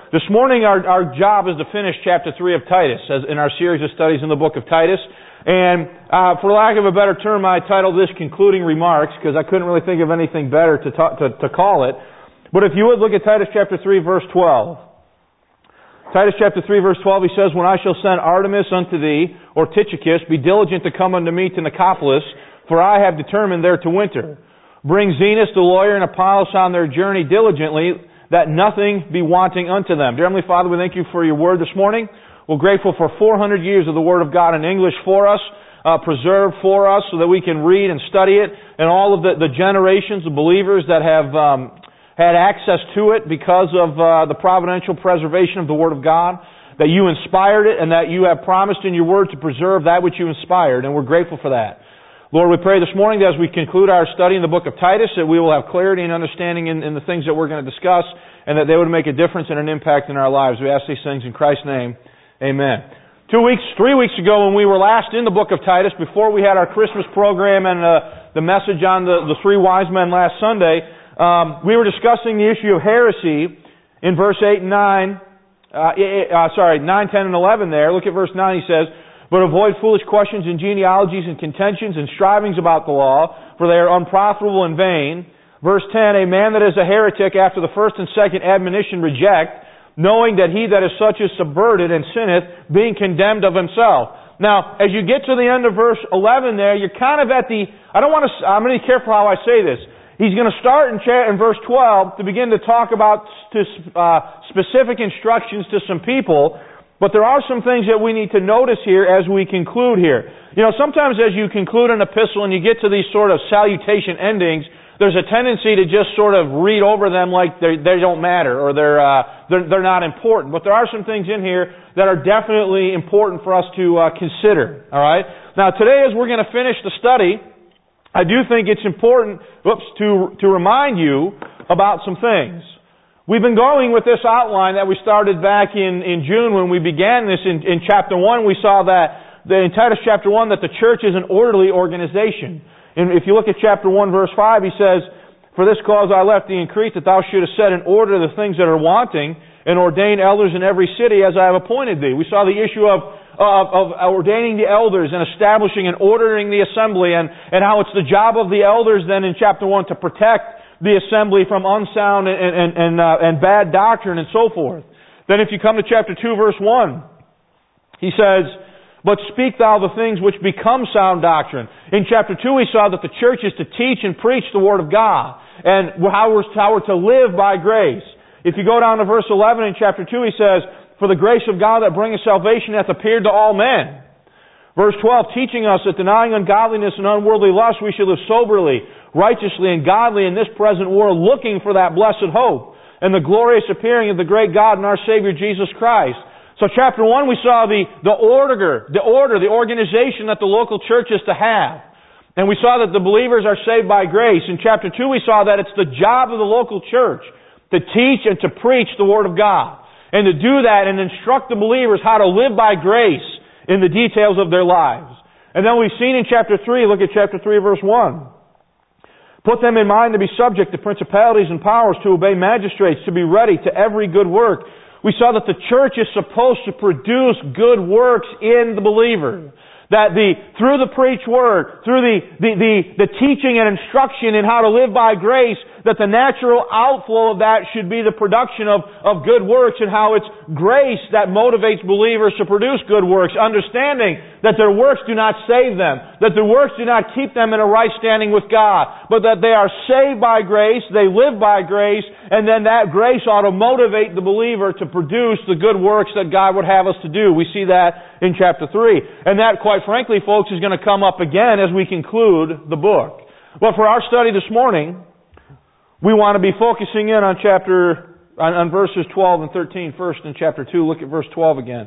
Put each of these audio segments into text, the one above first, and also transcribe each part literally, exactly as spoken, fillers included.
this morning our, our job is to finish chapter three of Titus as in our series of studies in the book of Titus. And uh, for lack of a better term, I titled this Concluding Remarks because I couldn't really think of anything better to, talk, to, to call it. But if you would look at Titus chapter three, verse twelve. Titus chapter three, verse twelve, he says, "When I shall send Artemas unto thee, or Tychicus, be diligent to come unto me to Nicopolis, for I have determined there to winter. Bring Zenas the lawyer and Apollos on their journey diligently, that nothing be wanting unto them." Dear Heavenly Father, we thank you for your word this morning. We're grateful for four hundred years of the Word of God in English for us, uh, preserved for us so that we can read and study it, and all of the, the generations of believers that have um, had access to it because of uh, the providential preservation of the Word of God, that you inspired it and that you have promised in your Word to preserve that which you inspired, and we're grateful for that. Lord, we pray this morning that as we conclude our study in the book of Titus, that we will have clarity and understanding in, in the things that we're going to discuss, and that they would make a difference and an impact in our lives. We ask these things in Christ's name. Amen. Two weeks, three weeks ago when we were last in the book of Titus, before we had our Christmas program and uh, the message on the, the three wise men last Sunday, um, we were discussing the issue of heresy in verse eight and nine, uh, uh, sorry, nine, ten, and eleven there. Look at verse nine, he says, "But avoid foolish questions and genealogies and contentions and strivings about the law, for they are unprofitable and vain." Verse ten, "A man that is a heretic after the first and second admonition reject, knowing that he that is such is subverted and sinneth, being condemned of himself." Now, as you get to the end of verse eleven there, you're kind of at the, I don't want to, I'm going to be careful how I say this. He's going to start in, cha- in verse twelve to begin to talk about to, uh, specific instructions to some people. But there are some things that we need to notice here as we conclude here. You know, sometimes as you conclude an epistle and you get to these sort of salutation endings, there's a tendency to just sort of read over them like they they don't matter or they're, uh, they're they're not important. But there are some things in here that are definitely important for us to uh, consider. All right. Now today, as we're going to finish the study, I do think it's important, whoops, to to remind you about some things. We've been going with this outline that we started back in, in June when we began this. In, in chapter one, we saw that, the, in Titus chapter one, that the church is an orderly organization. And if you look at chapter one, verse five, he says, "For this cause I left thee in Crete, that thou shouldest set in order the things that are wanting, and ordain elders in every city as I have appointed thee." We saw the issue of, of, of ordaining the elders and establishing and ordering the assembly, and, and how it's the job of the elders then in chapter one to protect the assembly from unsound and, and, and, uh, and bad doctrine and so forth. Then if you come to chapter two, verse one, he says, "But speak thou the things which become sound doctrine." In chapter two, we saw that the church is to teach and preach the Word of God, and how we're, how we're to live by grace. If you go down to verse eleven in chapter two, he says, "For the grace of God that bringeth salvation hath appeared to all men." Verse twelve, teaching us that denying ungodliness and unworldly lust, we should live soberly, righteously, and godly in this present world, looking for that blessed hope and the glorious appearing of the great God and our Savior Jesus Christ. So chapter one, we saw the, the order, the order, the organization that the local church is to have. And we saw that the believers are saved by grace. In chapter two, we saw that it's the job of the local church to teach and to preach the Word of God. And to do that and instruct the believers how to live by grace in the details of their lives. And then we've seen in chapter three, look at chapter three, verse one. "Put them in mind to be subject to principalities and powers, to obey magistrates, to be ready to every good work." We saw that the church is supposed to produce good works in the believer. That the through the preached word, through the, the, the, the teaching and instruction in how to live by grace, that the natural outflow of that should be the production of, of good works, and how it's grace that motivates believers to produce good works, understanding that their works do not save them, that their works do not keep them in a right standing with God, but that they are saved by grace, they live by grace, and then that grace ought to motivate the believer to produce the good works that God would have us to do. We see that in chapter three. And that, quite frankly, folks, is going to come up again as we conclude the book. But for our study this morning, we want to be focusing in on chapter, on, on verses twelve and thirteen first in chapter two. Look at verse twelve again.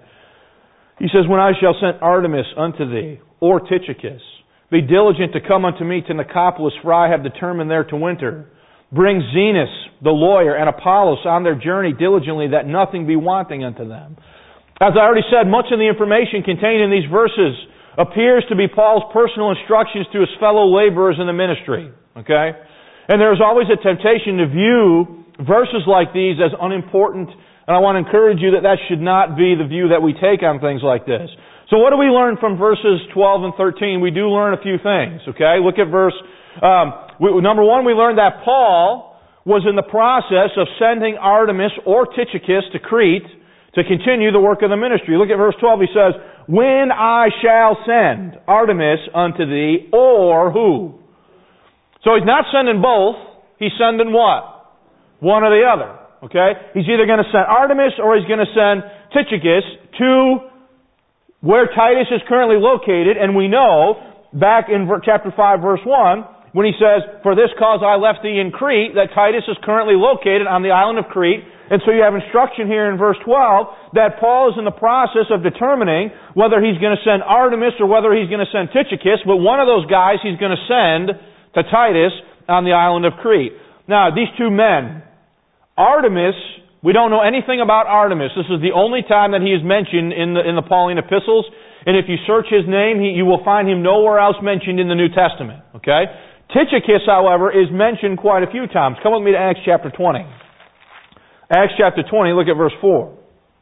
He says, "When I shall send Artemas unto thee, or Tychicus, be diligent to come unto me to Nicopolis, for I have determined there to winter. Bring Zenas, the lawyer, and Apollos on their journey diligently, that nothing be wanting unto them." As I already said, much of the information contained in these verses appears to be Paul's personal instructions to his fellow laborers in the ministry. Okay? And there's always a temptation to view verses like these as unimportant And I want to encourage you that that should not be the view that we take on things like this. So what do we learn from verses twelve and thirteen? We do learn a few things, okay? Look at verse, um, we, number one, we learned that Paul was in the process of sending Artemas or Tychicus to Crete to continue the work of the ministry. Look at verse twelve. He says, when I shall send Artemas unto thee, or who? So he's not sending both. He's sending what? One or the other. Okay? He's either going to send Artemas or he's going to send Tychicus to where Titus is currently located. And we know, back in chapter five, verse one, when he says, for this cause I left thee in Crete, that Titus is currently located on the island of Crete. And so you have instruction here in verse twelve that Paul is in the process of determining whether he's going to send Artemas or whether he's going to send Tychicus, but one of those guys he's going to send to Titus on the island of Crete. Now, these two men, Artemas, we don't know anything about Artemas. This is the only time that he is mentioned in the in the Pauline epistles. And if you search his name, he, you will find him nowhere else mentioned in the New Testament. Okay? Tychicus, however, is mentioned quite a few times. Come with me to Acts chapter twenty. Acts chapter twenty, look at verse four.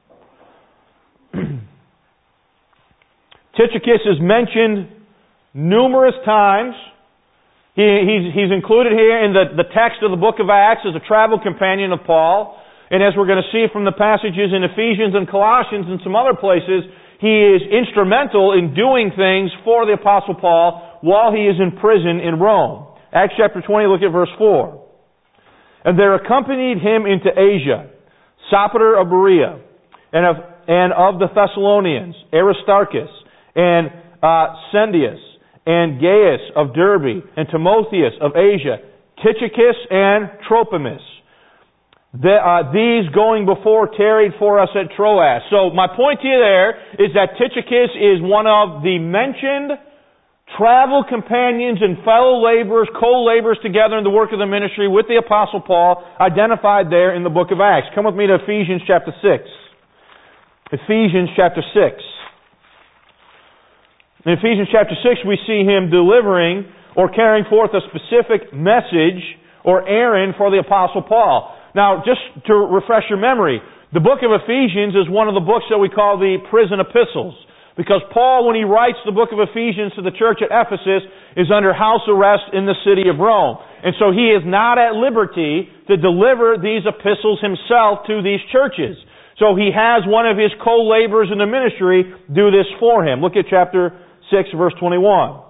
Tychicus is mentioned numerous times. He, he's, he's included here in the, the text of the book of Acts as a travel companion of Paul. And as we're going to see from the passages in Ephesians and Colossians and some other places, he is instrumental in doing things for the Apostle Paul while he is in prison in Rome. Acts chapter twenty, look at verse four. And there accompanied him into Asia, Sopater of Berea, and of, and of the Thessalonians, Aristarchus, and uh, Sendius, and Gaius of Derbe, and Timotheus of Asia, Tychicus and Trophimus. The, uh, these going before tarried for us at Troas. So my point to you there is that Tychicus is one of the mentioned travel companions and fellow laborers, co-laborers together in the work of the ministry with the Apostle Paul, identified there in the book of Acts. Come with me to Ephesians chapter six. Ephesians chapter six. In Ephesians chapter six, we see him delivering or carrying forth a specific message or errand for the Apostle Paul. Now, just to refresh your memory, the book of Ephesians is one of the books that we call the prison epistles. Because Paul, when he writes the book of Ephesians to the church at Ephesus, is under house arrest in the city of Rome. And so he is not at liberty to deliver these epistles himself to these churches. So he has one of his co-laborers in the ministry do this for him. Look at chapter six, verse twenty-one.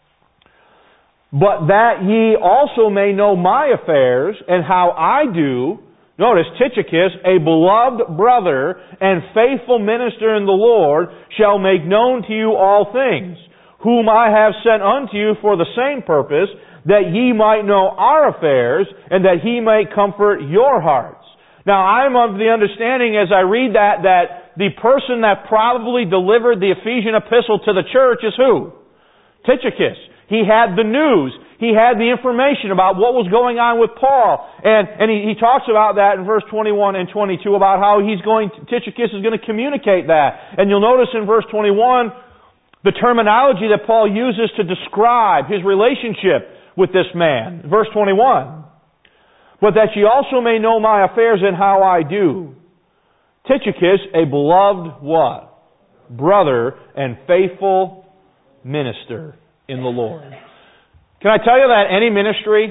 But that ye also may know my affairs and how I do, notice, Tychicus, a beloved brother and faithful minister in the Lord, shall make known to you all things, whom I have sent unto you for the same purpose, that ye might know our affairs, and that he may comfort your hearts. Now, I'm of the understanding as I read that, that the person that probably delivered the Ephesian epistle to the church is who? Tychicus. He had the news. He had the information about what was going on with Paul. And, and he, he talks about that in verse twenty-one and twenty-two about how he's going, Tychicus is going to communicate that. And you'll notice in verse twenty-one, the terminology that Paul uses to describe his relationship with this man. Verse twenty-one. But that ye also may know my affairs and how I do. Tychicus, a beloved what? Brother and faithful minister in the Lord. Can I tell you that any ministry,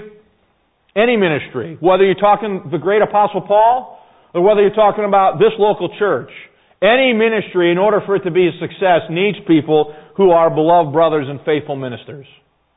any ministry, whether you're talking the great Apostle Paul or whether you're talking about this local church, any ministry, in order for it to be a success, needs people who are beloved brothers and faithful ministers.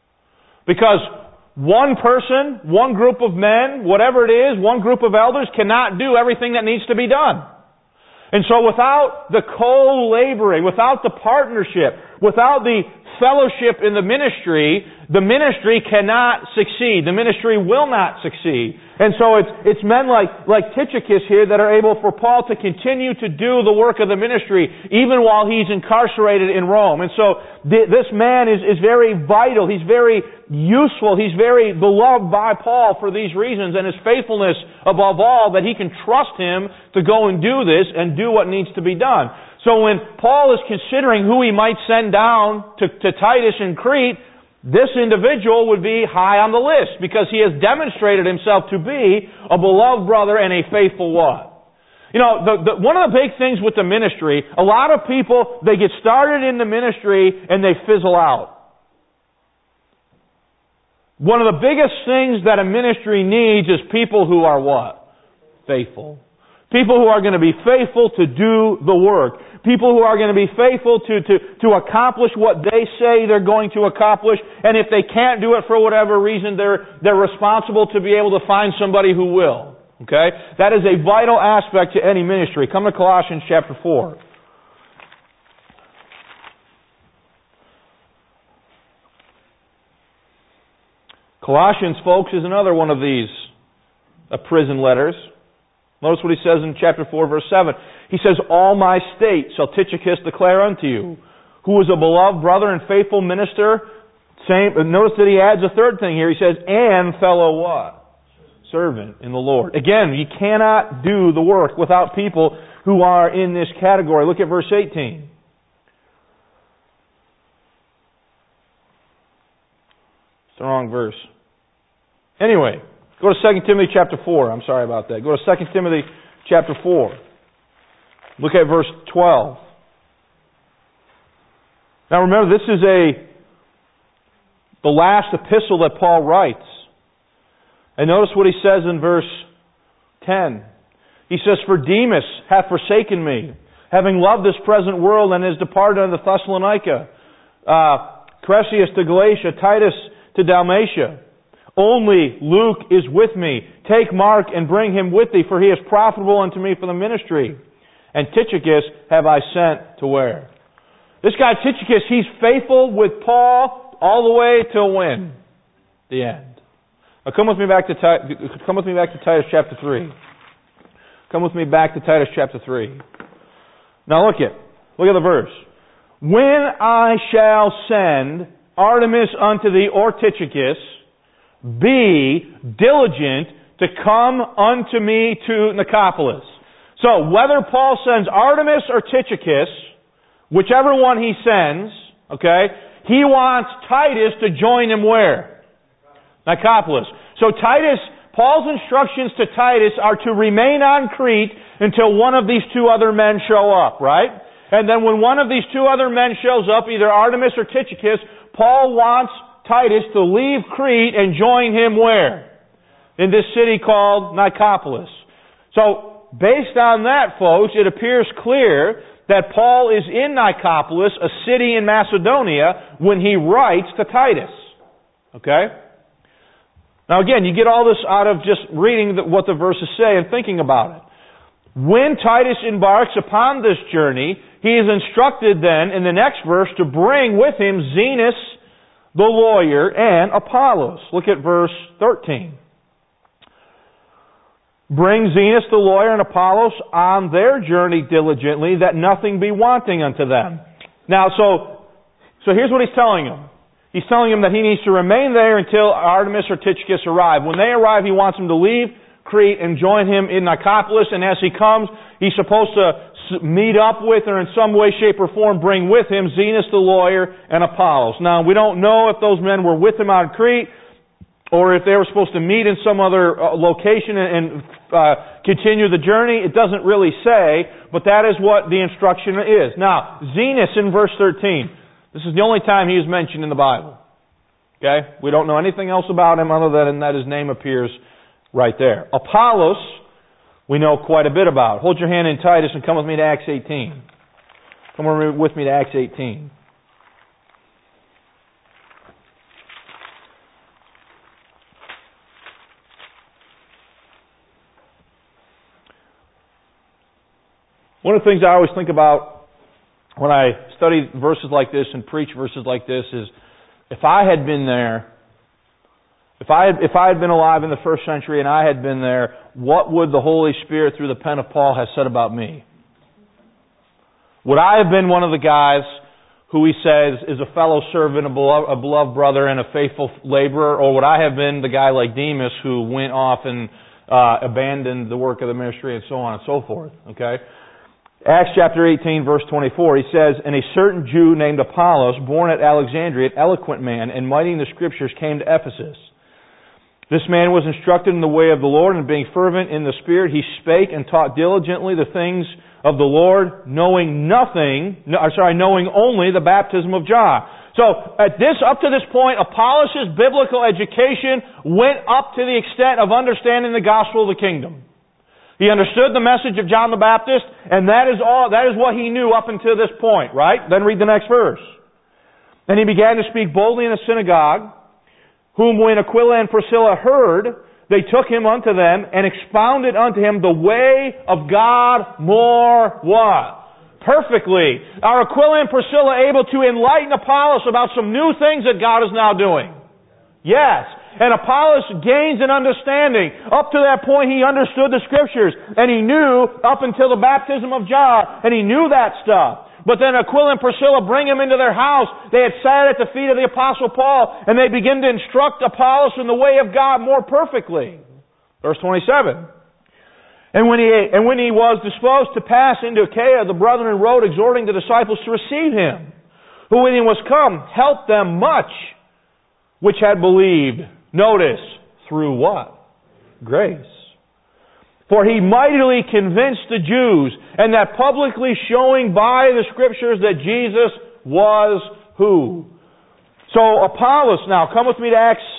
Because one person, one group of men, whatever it is, one group of elders cannot do everything that needs to be done. And so without the co-laboring, without the partnership, without the fellowship in the ministry, the ministry cannot succeed. The ministry will not succeed. And so it's, it's men like, like Tychicus here that are able for Paul to continue to do the work of the ministry even while he's incarcerated in Rome. And so th- this man is, is very vital. He's very useful. He's very beloved by Paul for these reasons, and his faithfulness above all, that he can trust him to go and do this and do what needs to be done. So when Paul is considering who he might send down to, to Titus in Crete, this individual would be high on the list because he has demonstrated himself to be a beloved brother and a faithful what? You know, the, the, one of the big things with the ministry, a lot of people, they get started in the ministry and they fizzle out. One of the biggest things that a ministry needs is people who are what? Faithful. People who are going to be faithful to do the work. People who are going to be faithful to, to, to accomplish what they say they're going to accomplish. And if they can't do it for whatever reason, they're, they're responsible to be able to find somebody who will. Okay? That is a vital aspect to any ministry. Come to Colossians chapter four. Colossians, folks, is another one of these uh, prison letters. Notice what he says in chapter four, verse seven. He says, "All my state shall Tychicus declare unto you, who is a beloved brother and faithful minister." Same. Notice that he adds a third thing here. He says, "And fellow what? Servant in the Lord." Again, you cannot do the work without people who are in this category. Look at verse eighteen. It's the wrong verse. Anyway, go to Second Timothy chapter four. I'm sorry about that. Go to Second Timothy chapter four. Look at verse twelve. Now remember, this is a the last epistle that Paul writes. And notice what he says in verse ten. He says, "For Demas hath forsaken me, having loved this present world, and is departed unto Thessalonica. Uh, Crescens to Galatia, Titus to Dalmatia. Only Luke is with me. Take Mark and bring him with thee, for he is profitable unto me for the ministry. And Tychicus have I sent to where?" This guy Tychicus, he's faithful with Paul all the way till when? The end. Now come with me back to come with me back to Titus chapter three. Come with me back to Titus chapter three. Now look at look at the verse. "When I shall send Artemis unto thee or Tychicus, be diligent to come unto me to Nicopolis." So whether Paul sends Artemis or Tychicus, whichever one he sends, okay, he wants Titus to join him where? Nicopolis. So Titus, Paul's instructions to Titus are to remain on Crete until one of these two other men show up, right? And then when one of these two other men shows up, either Artemis or Tychicus, Paul wants Titus to leave Crete and join him where? In this city called Nicopolis. So, based on that, folks, it appears clear that Paul is in Nicopolis, a city in Macedonia, when he writes to Titus. Okay? Now again, you get all this out of just reading what the verses say and thinking about it. When Titus embarks upon this journey, he is instructed then, in the next verse, to bring with him Zenas, the lawyer, and Apollos. Look at verse thirteen. "Bring Zenas the lawyer and Apollos on their journey diligently, that nothing be wanting unto them." Now, so, so here's what he's telling him. He's telling him that he needs to remain there until Artemis or Tychicus arrive. When they arrive, he wants him to leave Crete and join him in Nicopolis, and as he comes, he's supposed to meet up with, or in some way, shape, or form bring with him Zenas the lawyer and Apollos. Now, we don't know if those men were with him on Crete, or if they were supposed to meet in some other uh, location and, and uh, continue the journey. It doesn't really say, but that is what the instruction is. Now, Zenas in verse thirteen. This is the only time he is mentioned in the Bible. Okay? We don't know anything else about him other than that his name appears right there. Apollos, we know quite a bit about. Hold your hand in Titus and come with me to Acts eighteen. Come with me to Acts eighteen. One of the things I always think about when I study verses like this and preach verses like this is, if I had been there, if I had, if I had been alive in the first century and I had been there, what would the Holy Spirit through the pen of Paul have said about me? Would I have been one of the guys who he says is a fellow servant, a beloved, a beloved brother, and a faithful laborer? Or would I have been the guy like Demas who went off and uh, abandoned the work of the ministry and so on and so forth? Okay? Acts chapter eighteen, verse twenty-four, he says, "And a certain Jew named Apollos, born at Alexandria, an eloquent man, and mighty in the Scriptures, came to Ephesus. This man was instructed in the way of the Lord, and being fervent in the Spirit, he spake and taught diligently the things of the Lord, knowing nothing, no, sorry, knowing only the baptism of John. So, at this, up to this point, Apollos' biblical education went up to the extent of understanding the gospel of the kingdom. He understood the message of John the Baptist, and that is all, that is what he knew up until this point, right? Then read the next verse. And he began to speak boldly in the synagogue, whom when Aquila and Priscilla heard, they took him unto them and expounded unto him the way of God more what? Perfectly. Are Aquila and Priscilla able to enlighten Apollos about some new things that God is now doing? Yes. And Apollos gains an understanding. Up to that point, he understood the Scriptures. And he knew up until the baptism of John. And he knew that stuff. But then Aquila and Priscilla bring him into their house. They had sat at the feet of the Apostle Paul, and they begin to instruct Apollos in the way of God more perfectly. Verse twenty-seven. And when he and when he was disposed to pass into Achaia, the brethren wrote, exhorting the disciples to receive him, who when he was come, helped them much, which had believed. Notice, through what? Grace. For he mightily convinced the Jews, and that publicly showing by the Scriptures that Jesus was who? So Apollos now, come with me to Acts.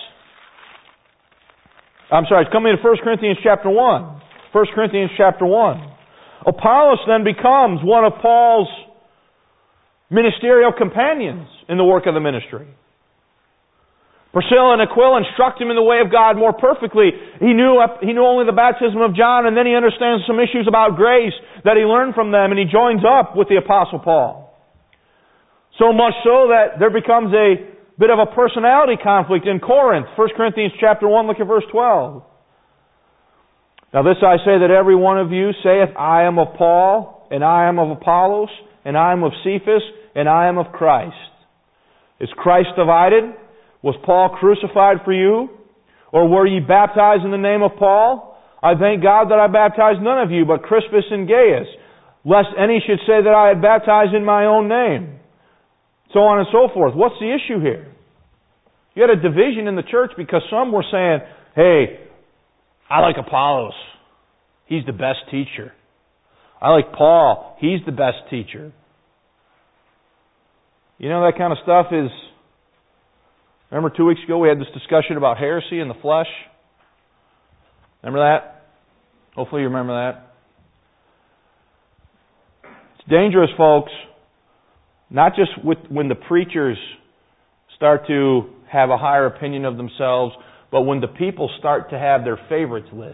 I'm sorry, come into First Corinthians chapter one. First Corinthians chapter one. Apollos then becomes one of Paul's ministerial companions in the work of the ministry. Priscilla and Aquila instruct him in the way of God more perfectly. He knew he knew only the baptism of John, and then he understands some issues about grace that he learned from them, and he joins up with the Apostle Paul. So much so that there becomes a bit of a personality conflict in Corinth. First Corinthians chapter one, look at verse twelve. Now this I say, that every one of you saith, I am of Paul, and I am of Apollos, and I am of Cephas, and I am of Christ. Is Christ divided? Was Paul crucified for you? Or were ye baptized in the name of Paul? I thank God that I baptized none of you, but Crispus and Gaius, lest any should say that I had baptized in my own name. So on and so forth. What's the issue here? You had a division in the church because some were saying, hey, I like Apollos. He's the best teacher. I like Paul. He's the best teacher. You know, that kind of stuff is... Remember two weeks ago we had this discussion about heresy in the flesh? Remember that? Hopefully you remember that. It's dangerous, folks. Not just with, when the preachers start to have a higher opinion of themselves, but when the people start to have their favorites list.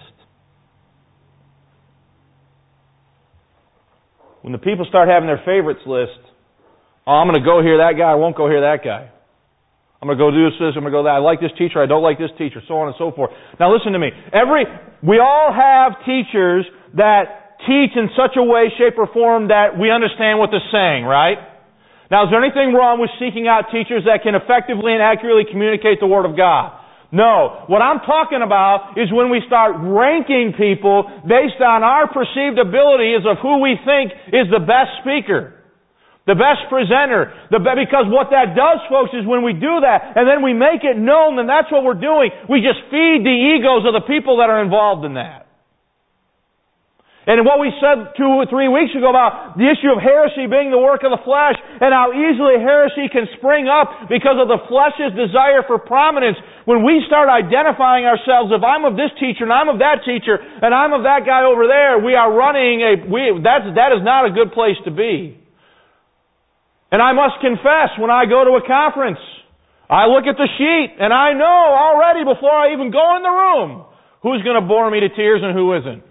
When the people start having their favorites list, oh, I'm going to go hear that guy, I won't go hear that guy. I'm going to go do this, I'm going to go that. I like this teacher, I don't like this teacher, so on and so forth. Now listen to me. Every, we all have teachers that teach in such a way, shape, or form that we understand what they're saying, right? Now is there anything wrong with seeking out teachers that can effectively and accurately communicate the Word of God? No. What I'm talking about is when we start ranking people based on our perceived abilities of who we think is the best speaker. The best presenter. The be- because what that does, folks, is when we do that, and then we make it known, then that's what we're doing. We just feed the egos of the people that are involved in that. And what we said two or three weeks ago about the issue of heresy being the work of the flesh, and how easily heresy can spring up because of the flesh's desire for prominence. When we start identifying ourselves, if I'm of this teacher, and I'm of that teacher, and I'm of that guy over there, we are running a, we, that's, that is not a good place to be. And I must confess, when I go to a conference, I look at the sheet, and I know already before I even go in the room, who's going to bore me to tears and who isn't.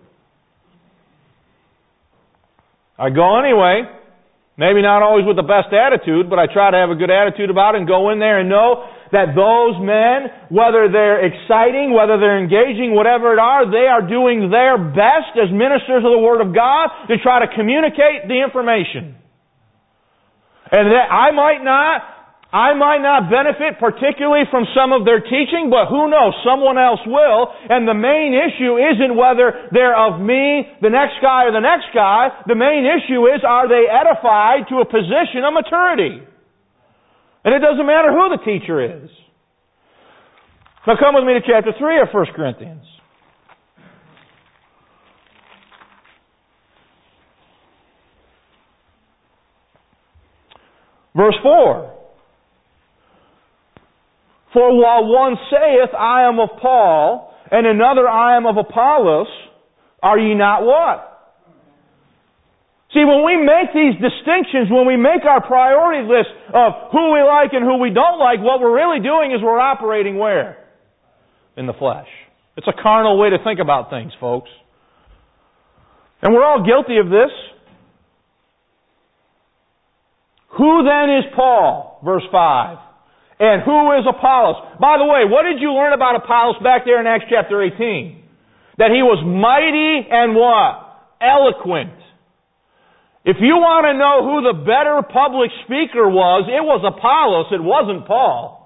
I go anyway, maybe not always with the best attitude, but I try to have a good attitude about it and go in there and know that those men, whether they're exciting, whether they're engaging, whatever it are, they are doing their best as ministers of the Word of God to try to communicate the information. And that I might not, I might not benefit particularly from some of their teaching, but who knows, someone else will. And the main issue isn't whether they're of me, the next guy, or the next guy. The main issue is, are they edified to a position of maturity? And it doesn't matter who the teacher is. Now come with me to chapter three of First Corinthians. Verse four. For while one saith, I am of Paul, and another, I am of Apollos, are ye not what? See, when we make these distinctions, when we make our priority list of who we like and who we don't like, what we're really doing is we're operating where? In the flesh. It's a carnal way to think about things, folks. And we're all guilty of this. Who then is Paul? Verse five. And who is Apollos? By the way, what did you learn about Apollos back there in Acts chapter eighteen? That he was mighty and what? Eloquent. If you want to know who the better public speaker was, it was Apollos, it wasn't Paul.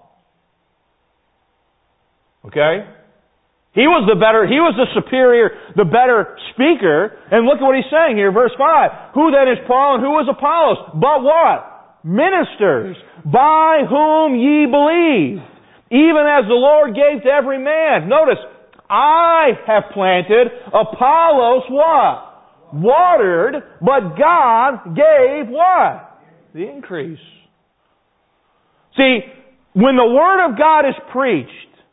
Okay? He was the better, he was the superior, the better speaker. And look at what he's saying here, verse five. Who then is Paul and who is Apollos? But what? Ministers, by whom ye believe, even as the Lord gave to every man. Notice, I have planted, Apollos what? Watered, but God gave what? The increase. See, when the Word of God is preached,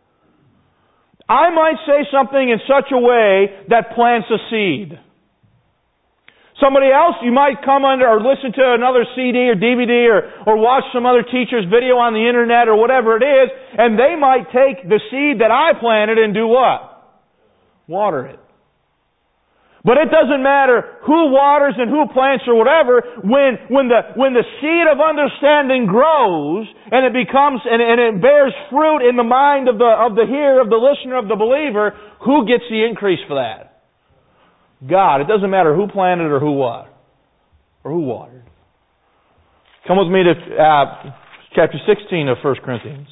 I might say something in such a way that plants a seed. Somebody else, you might come under or listen to another C D or D V D or, or watch some other teacher's video on the internet or whatever it is, and they might take the seed that I planted and do what? Water it. But it doesn't matter who waters and who plants or whatever, when, when the, when the seed of understanding grows and it becomes, and, and it bears fruit in the mind of the, of the hearer, of the listener, of the believer, who gets the increase for that? God. It doesn't matter who planted or who what, or who watered. Come with me to uh, chapter sixteen of First Corinthians.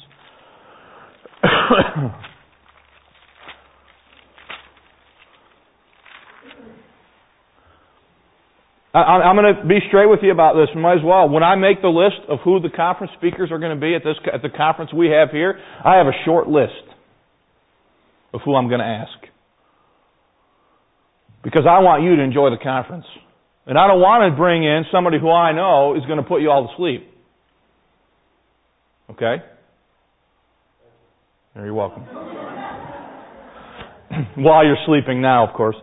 I'm going to be straight with you about this. Might as well. When I make the list of who the conference speakers are going to be at this at the conference we have here, I have a short list of who I'm going to ask. Because I want you to enjoy the conference. And I don't want to bring in somebody who I know is going to put you all to sleep. Okay? You're welcome. While you're sleeping now, of course.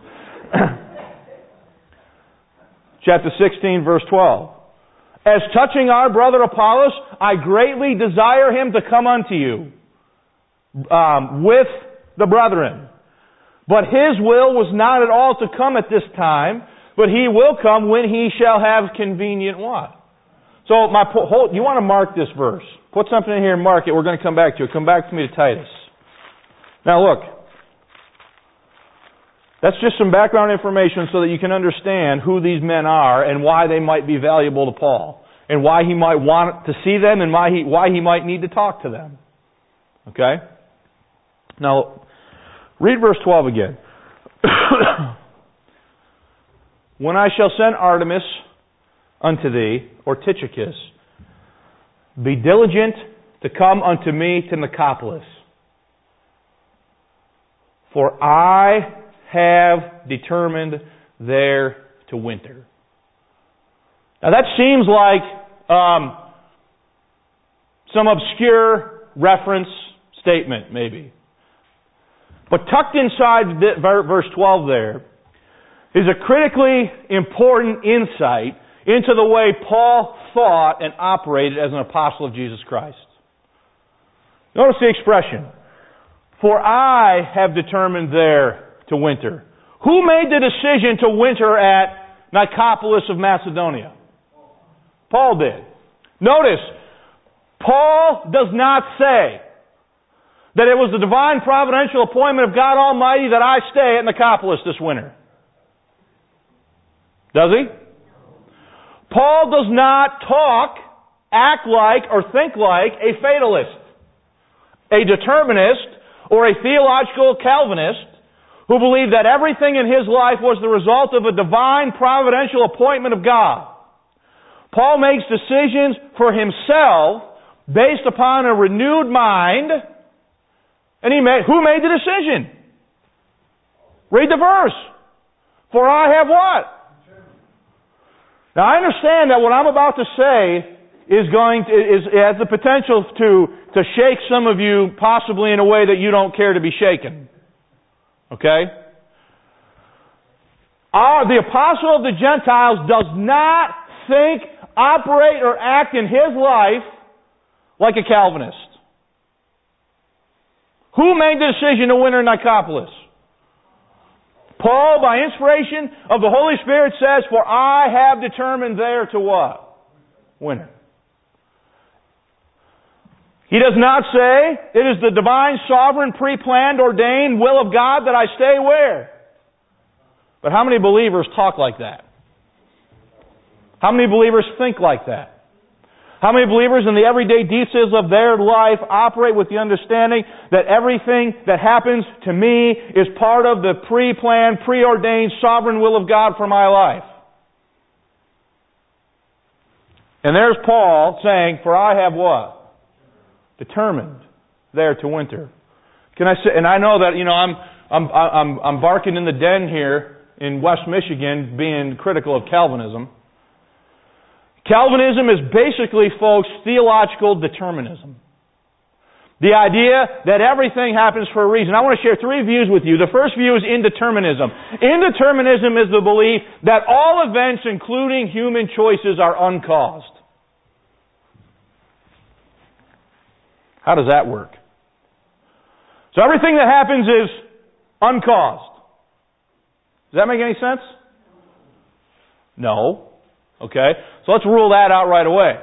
Chapter sixteen, verse twelve. As touching our brother Apollos, I greatly desire him to come unto you um, with the brethren. But his will was not at all to come at this time, but he will come when he shall have convenient what? So, my whole, you want to mark this verse. Put something in here and mark it. We're going to come back to it. Come back to me to Titus. Now look. That's just some background information so that you can understand who these men are and why they might be valuable to Paul. And why he might want to see them and why he, why he might need to talk to them. Okay? Now, read verse twelve again. When I shall send Artemis unto thee, or Tychicus, be diligent to come unto me to Nicopolis. For I have determined there to winter. Now that seems like um, some obscure reference statement, maybe. But tucked inside verse twelve there is a critically important insight into the way Paul thought and operated as an apostle of Jesus Christ. Notice the expression, for I have determined there to winter. Who made the decision to winter at Nicopolis of Macedonia? Paul did. Notice, Paul does not say that it was the divine providential appointment of God Almighty that I stay at Nicopolis this winter. Does he? Paul does not talk, act like, or think like a fatalist, a determinist, or a theological Calvinist who believed that everything in his life was the result of a divine providential appointment of God. Paul makes decisions for himself based upon a renewed mind And he made, who made the decision? Read the verse. For I have what? Now I understand that what I'm about to say is going to, is has the potential to to shake some of you possibly in a way that you don't care to be shaken. Okay? Our, the apostle of the Gentiles does not think, operate, or act in his life like a Calvinist. Who made the decision to winter in Nicopolis? Paul, by inspiration of the Holy Spirit, says, for I have determined there to what? Winter. He does not say, it is the divine, sovereign, pre-planned, ordained will of God that I stay where? But how many believers talk like that? How many believers think like that? How many believers in the everyday details of their life operate with the understanding that everything that happens to me is part of the pre-planned, preordained, sovereign will of God for my life? And there's Paul saying, for I have what? Determined there to winter. Can I say, and I know that, you know, I'm, I'm, I'm, I'm barking in the den here in West Michigan being critical of Calvinism. Calvinism is basically, folks, theological determinism. The idea that everything happens for a reason. I want to share three views with you. The first view is indeterminism. Indeterminism is the belief that all events, including human choices, are uncaused. How does that work? So everything that happens is uncaused. Does that make any sense? No. Okay? So let's rule that out right away.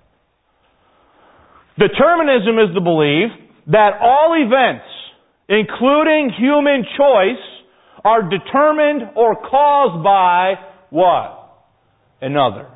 Determinism is the belief that all events, including human choice, are determined or caused by what? Another.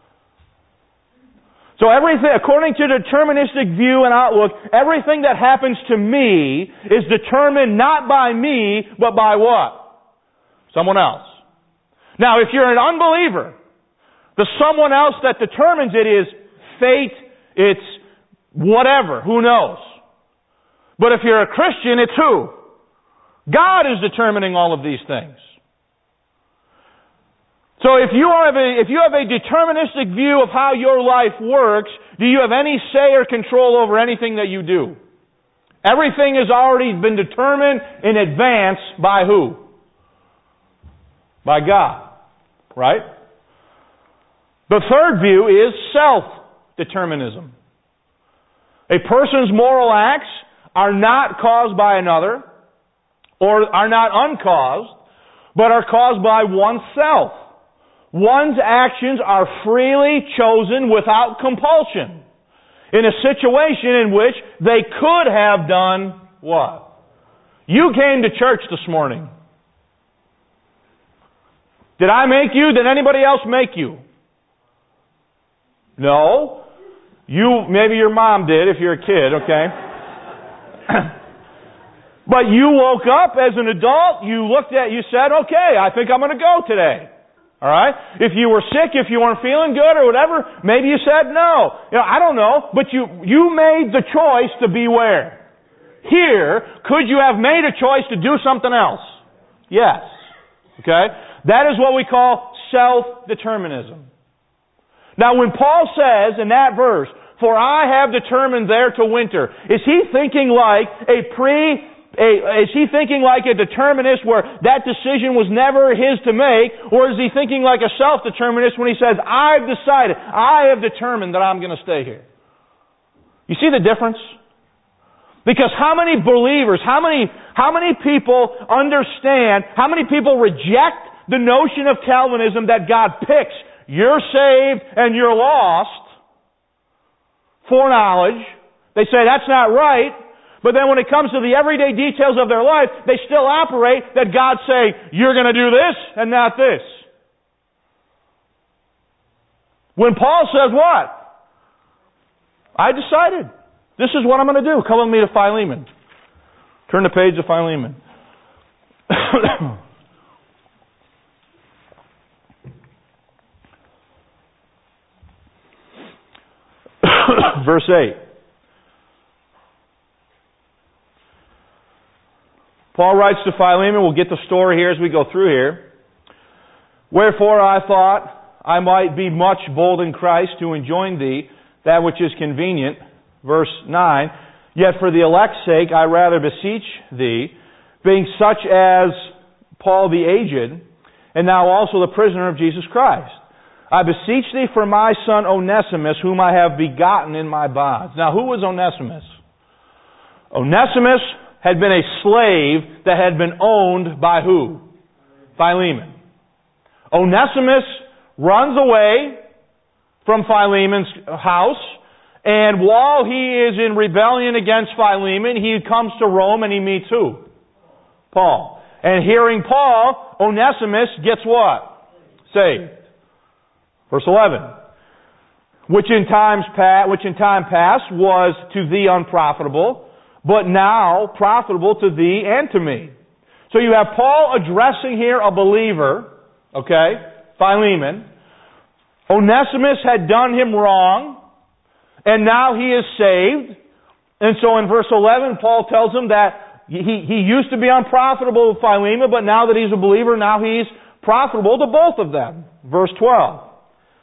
So everything, according to deterministic view and outlook, everything that happens to me is determined not by me, but by what? Someone else. Now, if you're an unbeliever, the someone else that determines it is fate, it's whatever, who knows. But if you're a Christian, it's who? God is determining all of these things. So if you have a, if you have a deterministic view of how your life works, do you have any say or control over anything that you do? Everything has already been determined in advance by who? By God. Right? The third view is self-determinism. A person's moral acts are not caused by another, or are not uncaused, but are caused by oneself. One's actions are freely chosen without compulsion in a situation in which they could have done what? You came to church this morning. Did I make you? Did anybody else make you? No. You, maybe your mom did if you're a kid, okay? But you woke up as an adult, you looked at, you said, okay, I think I'm going to go today. Alright? If you were sick, if you weren't feeling good or whatever, maybe you said no. You know, I don't know, but you, you made the choice to be where? Here. Could you have made a choice to do something else? Yes. Okay? That is what we call self-determinism. Now when Paul says in that verse, for I have determined there to winter, is he thinking like a pre A, is he thinking like a determinist where that decision was never his to make? Or is he thinking like a self-determinist when he says, I've decided, I have determined that I'm going to stay here? You see the difference? Because how many believers, how many, how many people understand, how many people reject the notion of Calvinism that God picks, you're saved and you're lost, foreknowledge. They say that's not right. But then when it comes to the everyday details of their life, they still operate that God say, you're going to do this and not this. When Paul says what? I decided. This is what I'm going to do. Come with me to Philemon. Turn the page to Philemon. Verse eight. Paul writes to Philemon, we'll get the story here as we go through here. Wherefore I thought I might be much bold in Christ to enjoin thee that which is convenient. Verse nine, yet for the elect's sake I rather beseech thee, being such as Paul the aged, and now also the prisoner of Jesus Christ. I beseech thee for my son Onesimus, whom I have begotten in my bonds. Now who was Onesimus? Onesimus had been a slave that had been owned by who? Philemon. Onesimus runs away from Philemon's house, and while he is in rebellion against Philemon, he comes to Rome and he meets who? Paul. And hearing Paul, Onesimus gets what? Saved. Verse eleven. Which in times past, which in time past was to thee unprofitable, but now profitable to thee and to me. So you have Paul addressing here a believer, okay, Philemon. Onesimus had done him wrong, and now he is saved. And so in verse eleven, Paul tells him that he, he used to be unprofitable to Philemon, but now that he's a believer, now he's profitable to both of them. Verse twelve.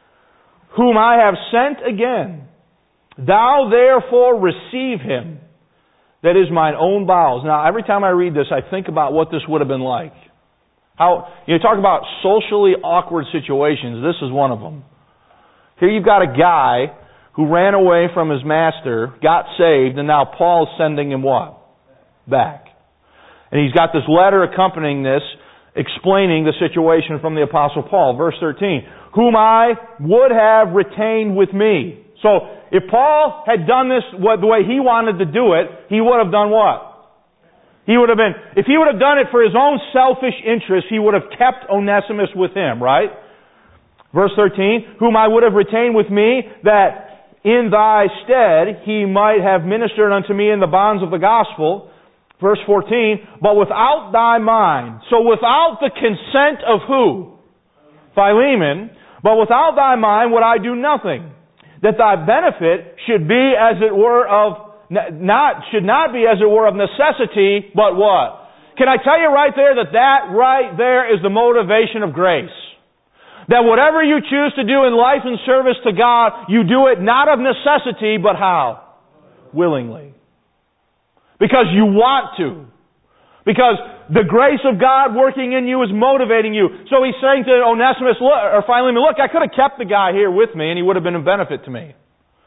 Whom I have sent again, thou therefore receive him, that is mine own bowels. Now, every time I read this, I think about what this would have been like. How, you talk about socially awkward situations. This is one of them. Here you've got a guy who ran away from his master, got saved, and now Paul's sending him what? Back. And he's got this letter accompanying this, explaining the situation from the Apostle Paul. Verse thirteen. Whom I would have retained with me. So, if Paul had done this the way he wanted to do it, he would have done what? He would have been, if he would have done it for his own selfish interest, he would have kept Onesimus with him, right? Verse thirteen, whom I would have retained with me, that in thy stead he might have ministered unto me in the bonds of the gospel. Verse fourteen, but without thy mind. So without the consent of who? Philemon. But without thy mind would I do nothing. That thy benefit should be as it were of, not, should not be as it were of necessity, but what? Can I tell you right there that that right there is the motivation of grace? That whatever you choose to do in life and service to God, you do it not of necessity, but how? Willingly. Because you want to. Because the grace of God working in you is motivating you. So he's saying to Onesimus, look, or Philemon, look, I could have kept the guy here with me and he would have been a benefit to me.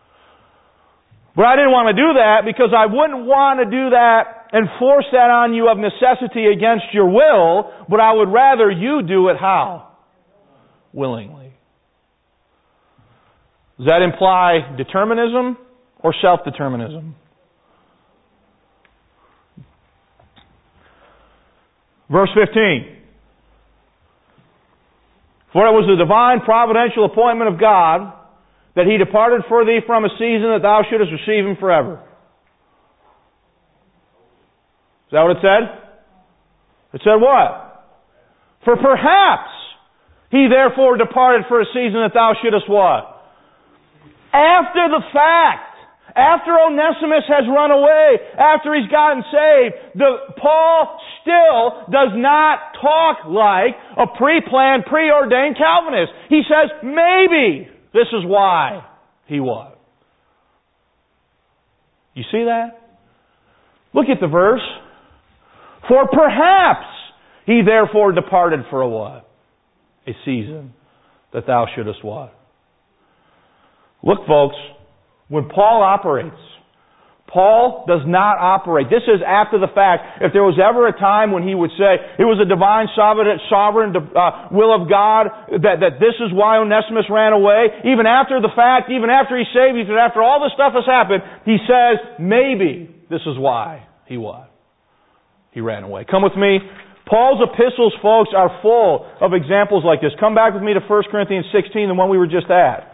But I didn't want to do that because I wouldn't want to do that and force that on you of necessity against your will, but I would rather you do it how? Willingly. Does that imply determinism or self-determinism? Verse fifteen. For it was the divine providential appointment of God that he departed for thee from a season that thou shouldest receive him forever. Is that what it said? It said what? For perhaps he therefore departed for a season that thou shouldest what? After the fact. After Onesimus has run away, after he's gotten saved, the, Paul still does not talk like a pre-planned, preordained Calvinist. He says, maybe this is why he was. You see that? Look at the verse. For perhaps he therefore departed for a what? A season that thou shouldest what? Look, folks. When Paul operates, Paul does not operate. This is after the fact. If there was ever a time when he would say, it was a divine sovereign, sovereign uh, will of God, that, that this is why Onesimus ran away, even after the fact, even after he's saved, even after all this stuff has happened, he says, maybe this is why he was. He ran away. Come with me. Paul's epistles, folks, are full of examples like this. Come back with me to First Corinthians sixteen, the one we were just at.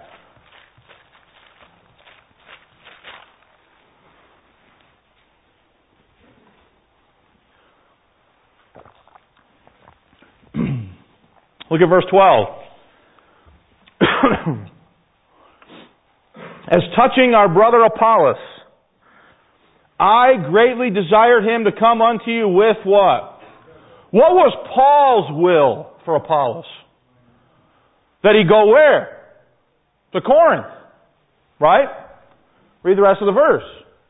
Look at verse twelve. As touching our brother Apollos, I greatly desired him to come unto you with what? What was Paul's will for Apollos? That he go where? To Corinth. Right? Read the rest of the verse.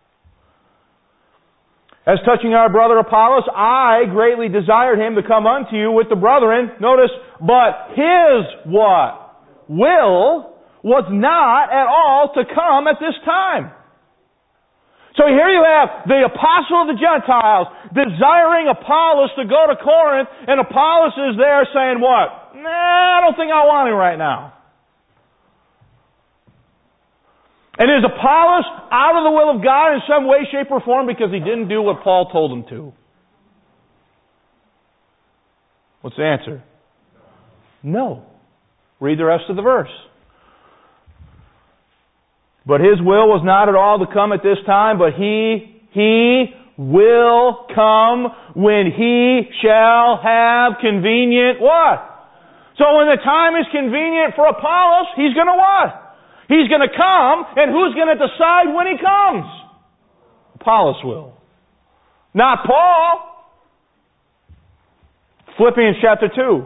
As touching our brother Apollos, I greatly desired him to come unto you with the brethren. Notice, but his what? Will was not at all to come at this time. So here you have the apostle of the Gentiles desiring Apollos to go to Corinth, and Apollos is there saying what? Nah, I don't think I want him right now. And is Apollos out of the will of God in some way, shape, or form because he didn't do what Paul told him to? What's the answer? No. Read the rest of the verse. But his will was not at all to come at this time, but he, he will come when he shall have convenient what? So when the time is convenient for Apollos, he's going to what? He's going to come, and who's going to decide when he comes? Apollos will. Not Paul. Philippians chapter two.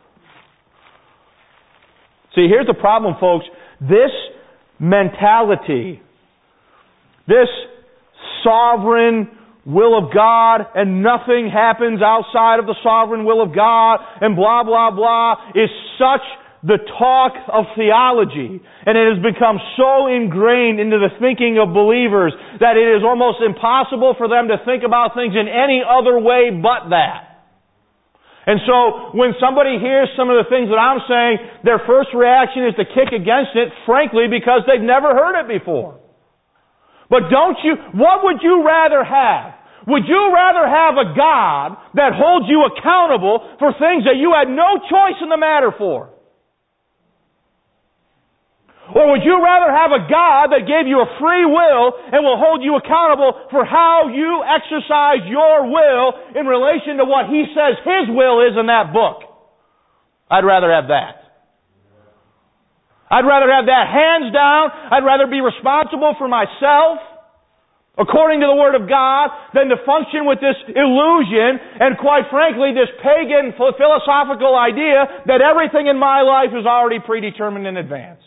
See, here's the problem, folks. This mentality, this sovereign will of God, and nothing happens outside of the sovereign will of God, and blah, blah, blah, is such the talk of theology, and it has become so ingrained into the thinking of believers that it is almost impossible for them to think about things in any other way but that. And so, when somebody hears some of the things that I'm saying, their first reaction is to kick against it, frankly, because they've never heard it before. But don't you, what would you rather have? Would you rather have a God that holds you accountable for things that you had no choice in the matter for? Or would you rather have a God that gave you a free will and will hold you accountable for how you exercise your will in relation to what He says His will is in that book? I'd rather have that. I'd rather have that hands down. I'd rather be responsible for myself according to the Word of God than to function with this illusion and, quite frankly, this pagan philosophical idea that everything in my life is already predetermined in advance.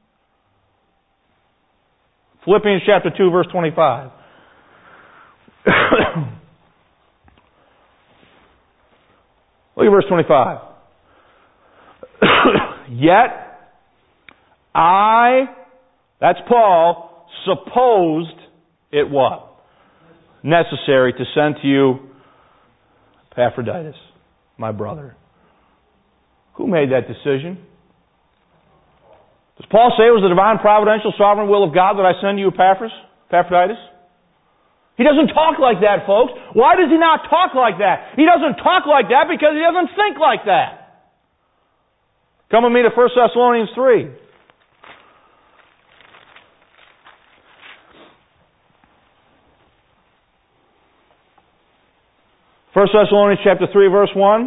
Philippians chapter two, verse twenty-five. Look at verse twenty-five. Yet I, that's Paul, supposed it what? Necessary to send to you Epaphroditus, my brother. Who made that decision? Does Paul say it was the divine, providential, sovereign will of God that I send you Epaphras, Epaphroditus? He doesn't talk like that, folks. Why does he not talk like that? He doesn't talk like that because he doesn't think like that. Come with me to First Thessalonians three. First Thessalonians chapter three, verse one.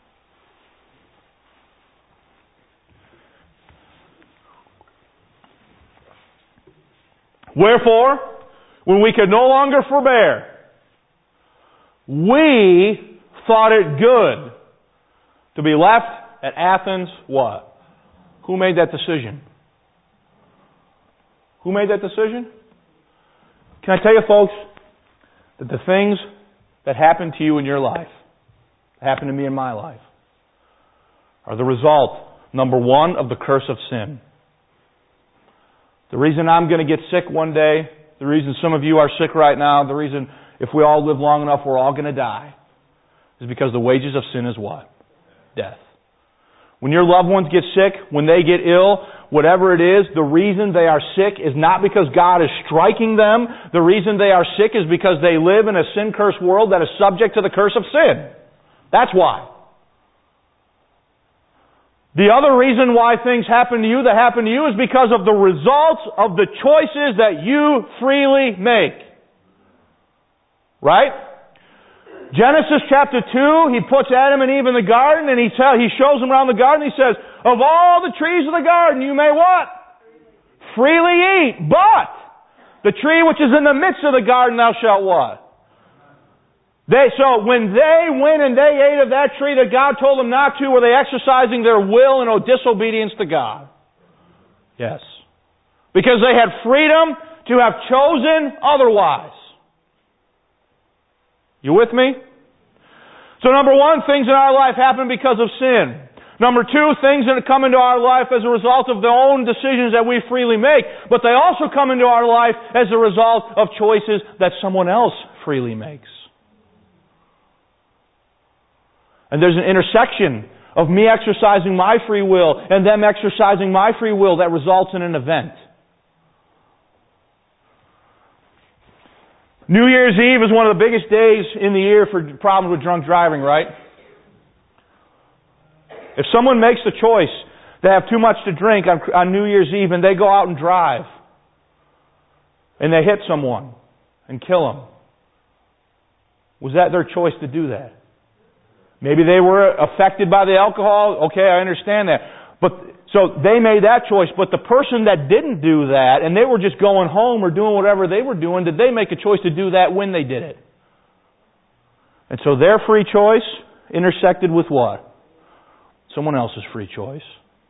Wherefore, when we could no longer forbear, we thought it good to be left at Athens, what? Who made that decision? Who made that decision? Can I tell you, folks, that the things that happen to you in your life, happen to me in my life, are the result, number one, of the curse of sin. The reason I'm going to get sick one day, the reason some of you are sick right now, the reason if we all live long enough we're all going to die, is because the wages of sin is what? Death. When your loved ones get sick, when they get ill, whatever it is, the reason they are sick is not because God is striking them. The reason they are sick is because they live in a sin-cursed world that is subject to the curse of sin. That's why. The other reason why things happen to you that happen to you is because of the results of the choices that you freely make. Right? Genesis chapter two, He puts Adam and Eve in the garden and He tell, He shows them around the garden. He says, of all the trees of the garden you may what? Freely eat. But The tree which is in the midst of the garden thou shalt what? They, so when they went and they ate of that tree that God told them not to, were they exercising their will in disobedience to God? Yes. Because they had freedom to have chosen otherwise. You with me? So number one, things in our life happen because of sin. Number two, things that come into our life as a result of the own decisions that we freely make. But they also come into our life as a result of choices that someone else freely makes. And there's an intersection of me exercising my free will and them exercising my free will that results in an event. New Year's Eve is one of the biggest days in the year for problems with drunk driving, right? If someone makes the choice to have too much to drink on, on New Year's Eve and they go out and drive and they hit someone and kill them, was that their choice to do that? Maybe they were affected by the alcohol. Okay, I understand that. But so they made that choice. But the person that didn't do that and they were just going home or doing whatever they were doing, did they make a choice to do that when they did it? And so their free choice intersected with what? Someone else's free choice.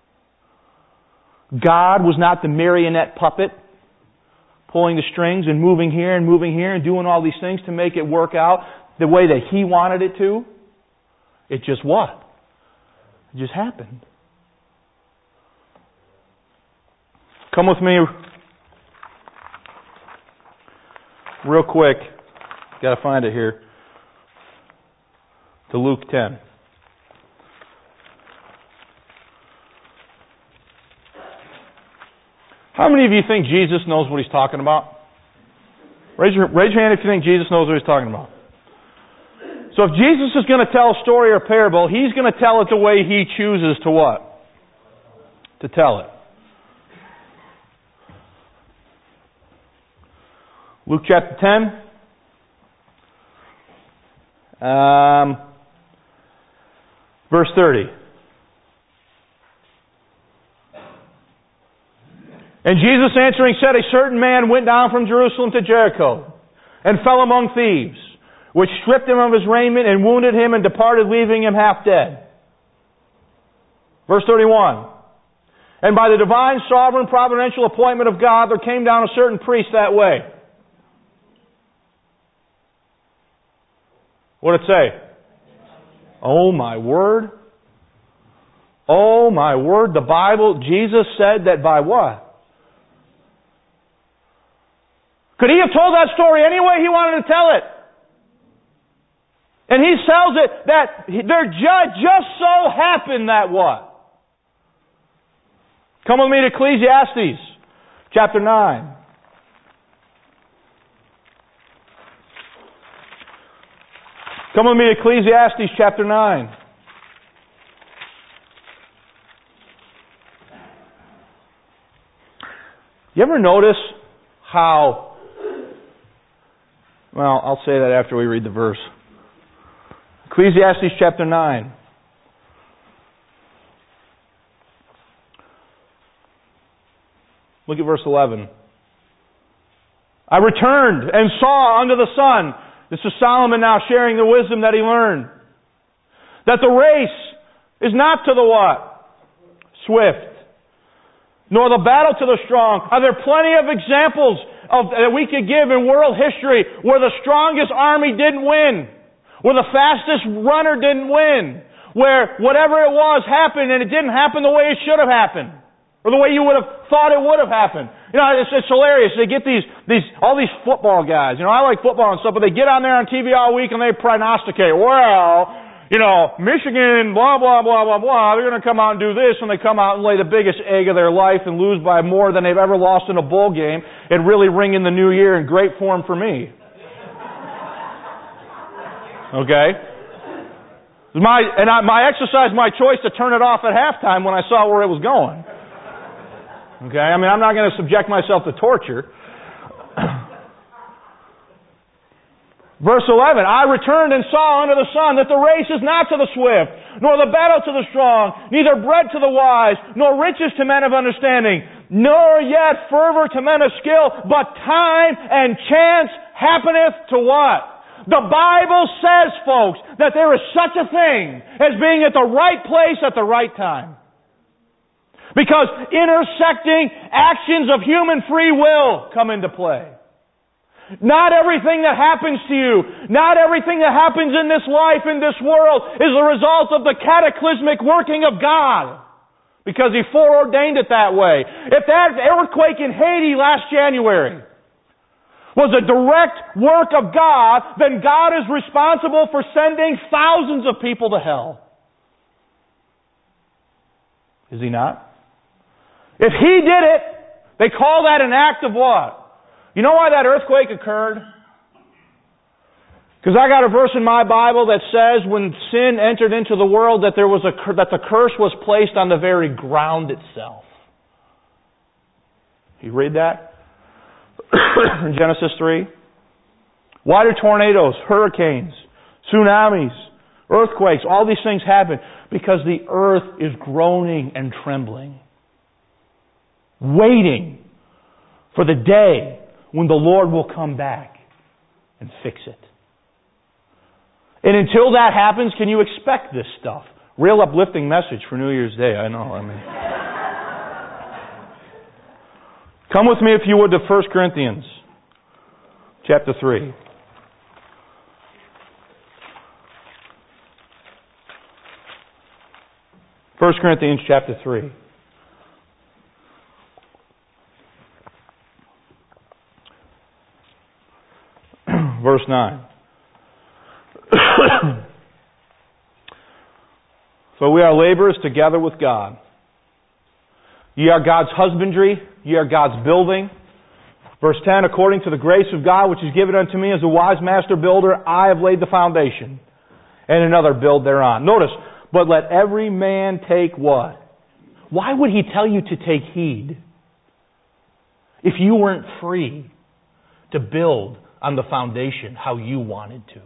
God was not the marionette puppet pulling the strings and moving here and moving here and doing all these things to make it work out the way that He wanted it to. It just what? It just happened. Come with me real quick. Got to find it here. To Luke ten. How many of you think Jesus knows what He's talking about? Raise your, raise your hand if you think Jesus knows what He's talking about. So if Jesus is going to tell a story or a parable, He's going to tell it the way He chooses to what? To tell it. Luke chapter ten. Um, verse thirty. And Jesus answering said, a certain man went down from Jerusalem to Jericho and fell among thieves, which stripped him of his raiment and wounded him and departed, leaving him half dead. Verse thirty-one. And by the divine, sovereign, providential appointment of God, there came down a certain priest that way. What did it say? Oh my word. Oh my word. The Bible, Jesus said that by what? Could He have told that story any way He wanted to tell it? And He tells it that there just, just so happened that what? Come with me to Ecclesiastes chapter nine. Come with me to Ecclesiastes chapter nine. You ever notice how... Well, I'll say that after we read the verse. Ecclesiastes chapter nine. Look at verse eleven. I returned and saw under the sun... This is Solomon now sharing the wisdom that he learned. That the race is not to the what? Swift. Nor the battle to the strong. Are there plenty of examples of, that we could give in world history where the strongest army didn't win? Where the fastest runner didn't win? Where whatever it was happened and it didn't happen the way it should have happened? Or the way you would have thought it would have happened. You know, it's, it's hilarious. They get these, these, all these football guys. You know, I like football and stuff, but they get on there on T V all week and they prognosticate. Well, you know, Michigan, blah, blah, blah, blah, blah. They're going to come out and do this, and they come out and lay the biggest egg of their life and lose by more than they've ever lost in a bowl game and really ring in the new year in great form for me. Okay? My, and I, my exercise, my choice to turn it off at halftime when I saw where it was going. Okay, I mean, I'm not going to subject myself to torture. Verse eleven, I returned and saw under the sun that the race is not to the swift, nor the battle to the strong, neither bread to the wise, nor riches to men of understanding. nor yet fervor to men of skill, but time and chance happeneth to what? The Bible says, folks, that there is such a thing as being at the right place at the right time. Because intersecting actions of human free will come into play. Not everything that happens to you, not everything that happens in this life, in this world, is a result of the cataclysmic working of God. Because He foreordained it that way. If that earthquake in Haiti last January was a direct work of God, then God is responsible for sending thousands of people to hell. Is He not? If He did it, they call that an act of what? You know why that earthquake occurred? Because I got a verse in my Bible that says when sin entered into the world that there was a that the curse was placed on the very ground itself. You read that? In Genesis three. Why do tornadoes, hurricanes, tsunamis, earthquakes, all these things happen? Because the earth is groaning and trembling. Waiting for the day when the Lord will come back and fix it. And until that happens, can you expect this stuff? Real uplifting message for New Year's Day, I know. I mean, come with me, if you would, to First Corinthians chapter three. First Corinthians chapter three. Verse nine. For we are laborers together with God. Ye are God's husbandry, ye are God's building. Verse ten, according to the grace of God which is given unto me as a wise master builder, I have laid the foundation, and another build thereon. Notice, but let every man take what? Why would He tell you to take heed if you weren't free to build on the foundation how you wanted to?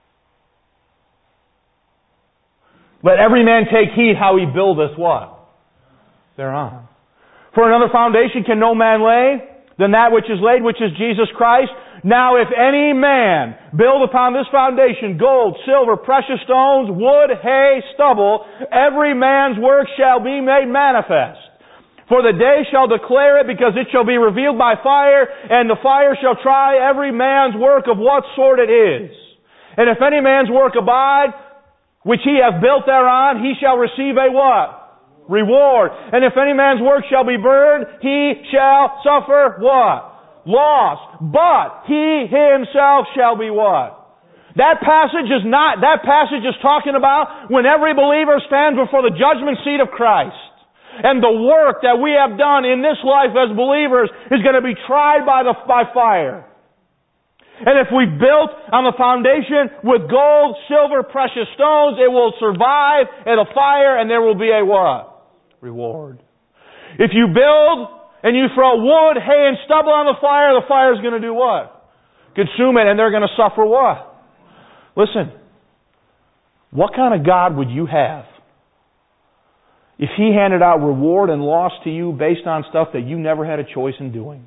Let every man take heed how he buildeth what? Thereon. For another foundation can no man lay than that which is laid, which is Jesus Christ. Now if any man build upon this foundation gold, silver, precious stones, wood, hay, stubble, every man's work shall be made manifest. For the day shall declare it, because it shall be revealed by fire, and the fire shall try every man's work of what sort it is. And if any man's work abide, which he hath built thereon, he shall receive a what? Reward. And if any man's work shall be burned, he shall suffer what? Loss. But he himself shall be what? That passage is not, that passage is talking about when every believer stands before the judgment seat of Christ. And the work that we have done in this life as believers is going to be tried by the by fire. And if we built on the foundation with gold, silver, precious stones, it will survive at a fire, and there will be a what? Reward. If you build and you throw wood, hay, and stubble on the fire, the fire is going to do what? Consume it, and they're going to suffer what? Listen, what kind of God would you have if He handed out reward and loss to you based on stuff that you never had a choice in doing?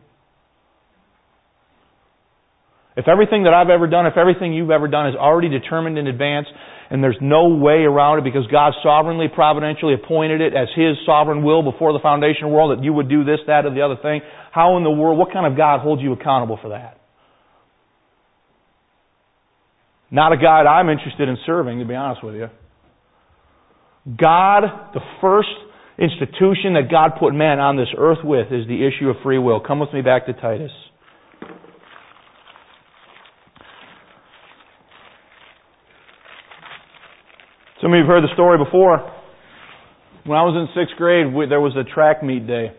If everything that I've ever done, if everything you've ever done is already determined in advance, and there's no way around it because God sovereignly, providentially appointed it as His sovereign will before the foundation of the world that you would do this, that, or the other thing, how in the world, what kind of God holds you accountable for that? Not a God I'm interested in serving, to be honest with you. God, the first institution that God put man on this earth with is the issue of free will. Come with me back to Titus. Some of you have heard the story before. When I was in sixth grade, we, there was a track meet day.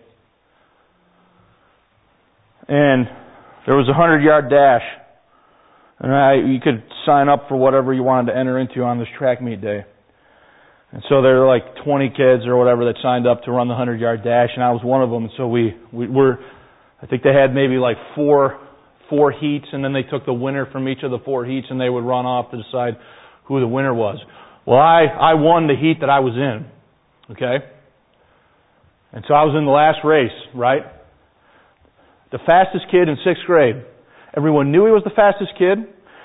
And there was a hundred-yard dash. And I, you could sign up for whatever you wanted to enter into on this track meet day. And so there were like twenty kids or whatever that signed up to run the hundred-yard dash, and I was one of them. And so we, we were, I think they had maybe like four, four heats, and then they took the winner from each of the four heats, and they would run off to decide who the winner was. Well, I, I won the heat that I was in, okay? And so I was in the last race, right? The fastest kid in sixth grade. Everyone knew he was the fastest kid.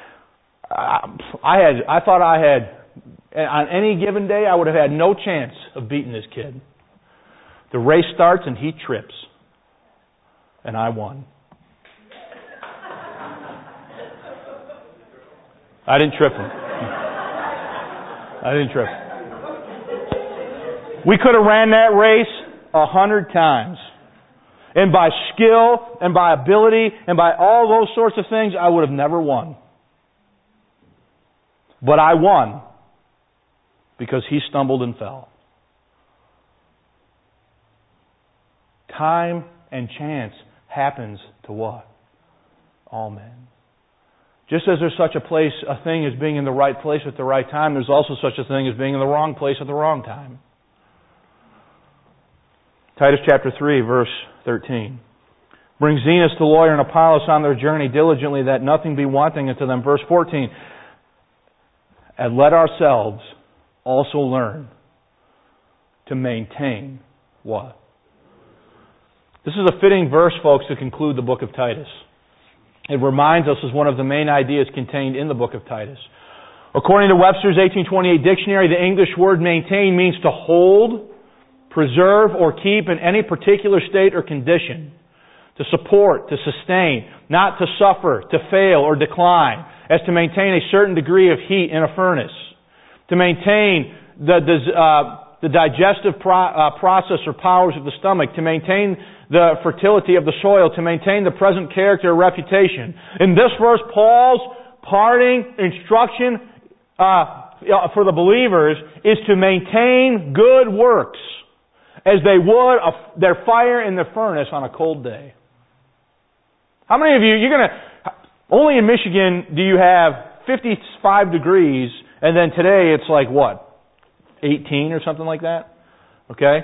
I had, I thought I had, on any given day, I would have had no chance of beating this kid. The race starts and he trips. And I won. I didn't trip him. I didn't trip him. We could have ran that race a hundred times. And by skill and by ability and by all those sorts of things, I would have never won. But I won because he stumbled and fell. Time and chance happens to what? All men. Just as there's such a place, a thing as being in the right place at the right time, there's also such a thing as being in the wrong place at the wrong time. Titus chapter three, verse thirteen. Bring Zenas the lawyer and Apollos on their journey diligently, that nothing be wanting unto them. Verse fourteen. And let ourselves also learn to maintain what? This is a fitting verse, folks, to conclude the book of Titus. It reminds us as one of the main ideas contained in the book of Titus. According to Webster's eighteen twenty-eight dictionary, the English word maintain means to hold, preserve, or keep in any particular state or condition. To support, to sustain, not to suffer, to fail, or decline, as to maintain a certain degree of heat in a furnace. To maintain the, the, uh, the digestive pro- uh, process or powers of the stomach. To maintain the fertility of the soil. To maintain the present character or reputation. In this verse, Paul's parting instruction uh, for the believers is to maintain good works as they would a, their fire in the furnace on a cold day. How many of you, you're going to, only in Michigan do you have fifty-five degrees, and then today it's like what? eighteen or something like that? Okay?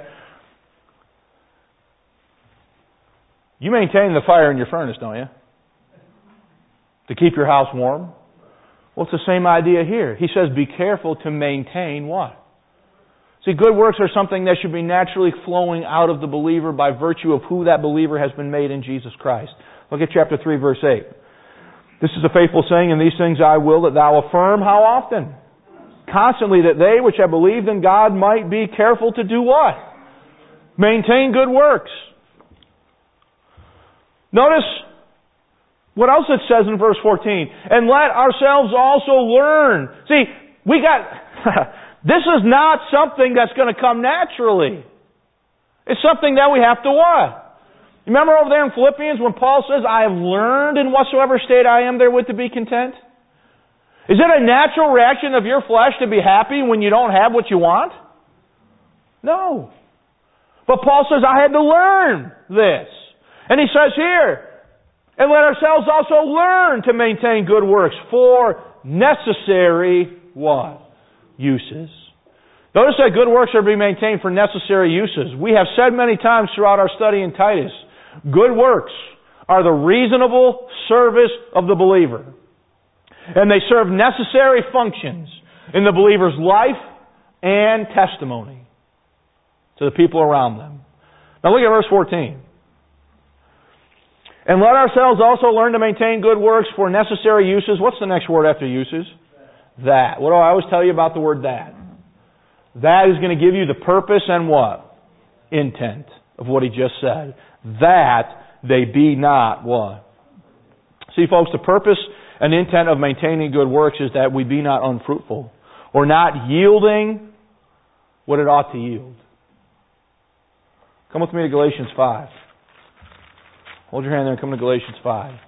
You maintain the fire in your furnace, don't you? To keep your house warm? Well, it's the same idea here. He says be careful to maintain what? See, good works are something that should be naturally flowing out of the believer by virtue of who that believer has been made in Jesus Christ. Look at chapter three, verse eight. This is a faithful saying, and these things I will that thou affirm. How often? Constantly, that they which have believed in God might be careful to do what? Maintain good works. Notice what else it says in verse fourteen. And let ourselves also learn. See, we got... This is not something that's going to come naturally. It's something that we have to what? Remember over there in Philippians when Paul says, I have learned in whatsoever state I am therewith to be content? Is it a natural reaction of your flesh to be happy when you don't have what you want? No. But Paul says, I had to learn this. And he says here, and let ourselves also learn to maintain good works for necessary what? Uses. Notice that good works are to be maintained for necessary uses. We have said many times throughout our study in Titus, good works are the reasonable service of the believer. And they serve necessary functions in the believer's life and testimony to the people around them. Now look at verse fourteen. And let ourselves also learn to maintain good works for necessary uses. What's the next word after uses? That. What do I always tell you about the word that? That is going to give you the purpose and what? Intent of what he just said. That they be not what? See, folks, the purpose and intent of maintaining good works is that we be not unfruitful or not yielding what it ought to yield. Come with me to Galatians five. Hold your hand there and come to Galatians five.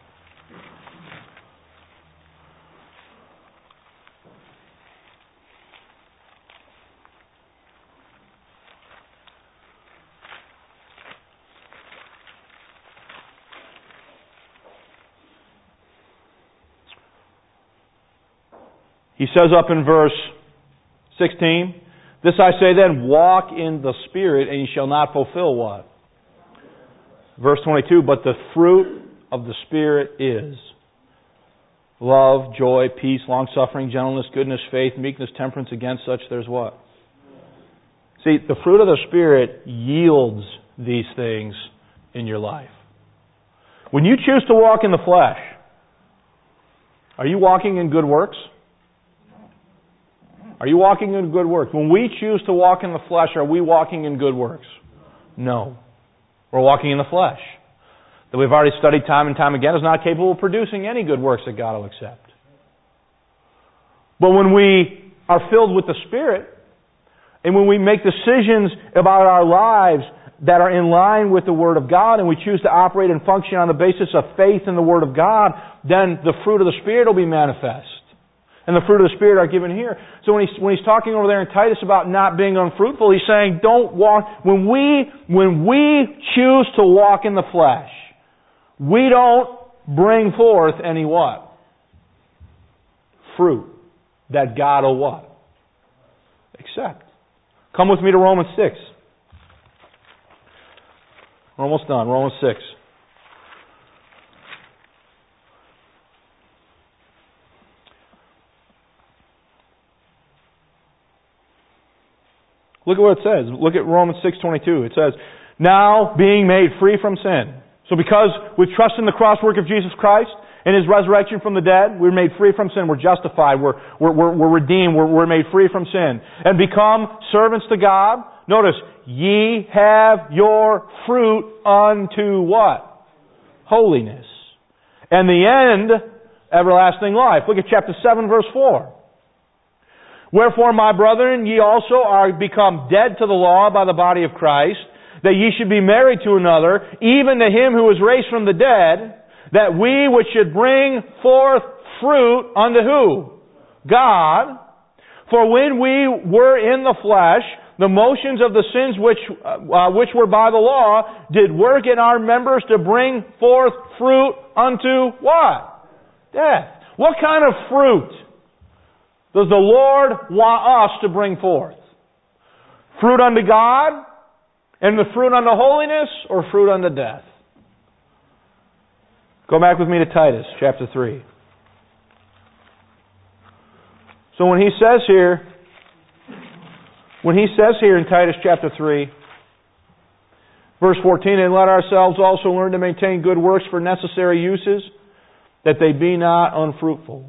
He says up in verse sixteen, this I say then, walk in the Spirit, and ye shall not fulfill what? Verse twenty-two, but the fruit of the Spirit is love, joy, peace, long-suffering, gentleness, goodness, faith, meekness, temperance. Against such there's what? See, the fruit of the Spirit yields these things in your life. When you choose to walk in the flesh, are you walking in good works? Are you walking in good works? When we choose to walk in the flesh, are we walking in good works? No. We're walking in the flesh. That we've already studied time and time again is not capable of producing any good works that God will accept. But when we are filled with the Spirit, and when we make decisions about our lives that are in line with the Word of God, and we choose to operate and function on the basis of faith in the Word of God, then the fruit of the Spirit will be manifest. And the fruit of the Spirit are given here. So when he's, when he's talking over there in Titus about not being unfruitful, he's saying, don't walk, when we, when we choose to walk in the flesh, we don't bring forth any what? Fruit that God will what? Accept. Come with me to Romans six. We're almost done. Romans six. Look at what it says. Look at Romans six twenty-two. It says, now being made free from sin. So because we trust in the cross work of Jesus Christ and His resurrection from the dead, we're made free from sin. We're justified. We're, we're, we're, we're redeemed. We're, we're made free from sin. And become servants to God. Notice, ye have your fruit unto what? Holiness. And the end, everlasting life. Look at chapter seven, verse four. Wherefore, my brethren, ye also are become dead to the law by the body of Christ, that ye should be married to another, even to him who was raised from the dead, that we which should bring forth fruit unto who? God. For when we were in the flesh, the motions of the sins which uh, which were by the law did work in our members to bring forth fruit unto what? Death. What kind of fruit does the Lord want us to bring forth? Fruit unto God, and the fruit unto holiness, or fruit unto death? Go back with me to Titus chapter three. So when he says here, when he says here in Titus chapter three, verse fourteen, and let ourselves also learn to maintain good works for necessary uses, that they be not unfruitful.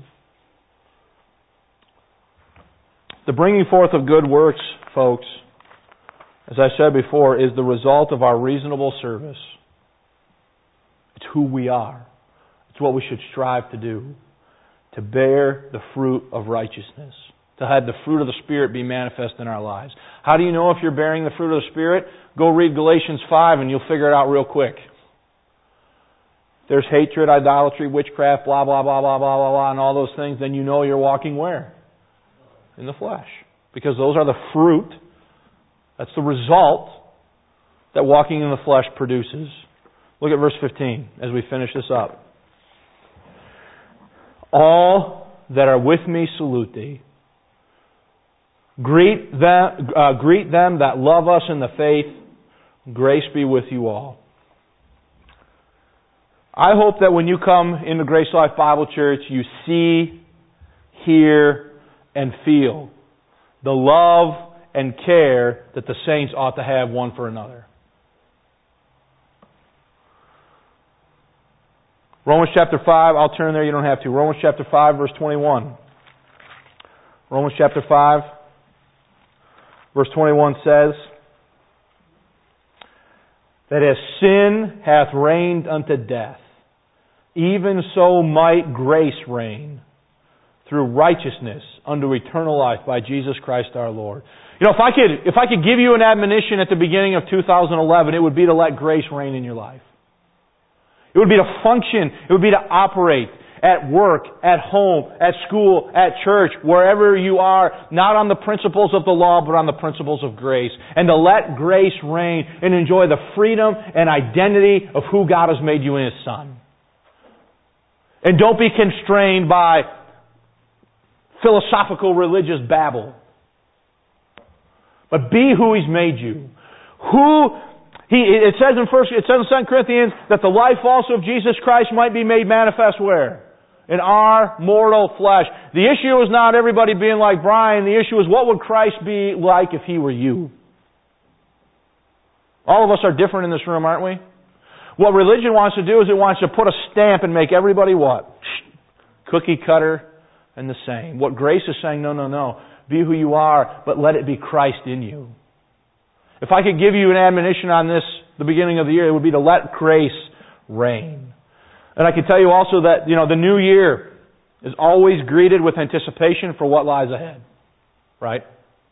The bringing forth of good works, folks, as I said before, is the result of our reasonable service. It's who we are. It's what we should strive to do. To bear the fruit of righteousness. To have the fruit of the Spirit be manifest in our lives. How do you know if you're bearing the fruit of the Spirit? Go read Galatians five and you'll figure it out real quick. If there's hatred, idolatry, witchcraft, blah, blah, blah, blah, blah, blah, blah, and all those things, then you know you're walking where? In the flesh. Because those are the fruit. That's the result that walking in the flesh produces. Look at verse fifteen as we finish this up. All that are with me salute thee. Greet them, uh, greet them that love us in the faith. Grace be with you all. I hope that when you come into Grace Life Bible Church, you see, hear, and feel the love and care that the saints ought to have one for another. Romans chapter five, I'll turn there, you don't have to. Romans chapter five, verse twenty-one. Romans chapter five, verse twenty-one says, that as sin hath reigned unto death, even so might grace reign through righteousness unto eternal life by Jesus Christ our Lord. You know, if I could, if I could give you an admonition at the beginning of two thousand eleven, it would be to let grace reign in your life. It would be to function, it would be to operate at work, at home, at school, at church, wherever you are, not on the principles of the law, but on the principles of grace. And to let grace reign and enjoy the freedom and identity of who God has made you in His Son. And don't be constrained by philosophical religious babble. But be who He's made you. Who He it says in first it says in Second Corinthians that the life also of Jesus Christ might be made manifest where? In our mortal flesh. The issue is not everybody being like Brian. The issue is what would Christ be like if He were you? All of us are different in this room, aren't we? What religion wants to do is it wants to put a stamp and make everybody what? Cookie cutter and the same. What grace is saying, no, no, no. Be who you are, but let it be Christ in you. If I could give you an admonition on this, the beginning of the year, it would be to let grace reign. And I can tell you also that, you know, the new year is always greeted with anticipation for what lies ahead. Right?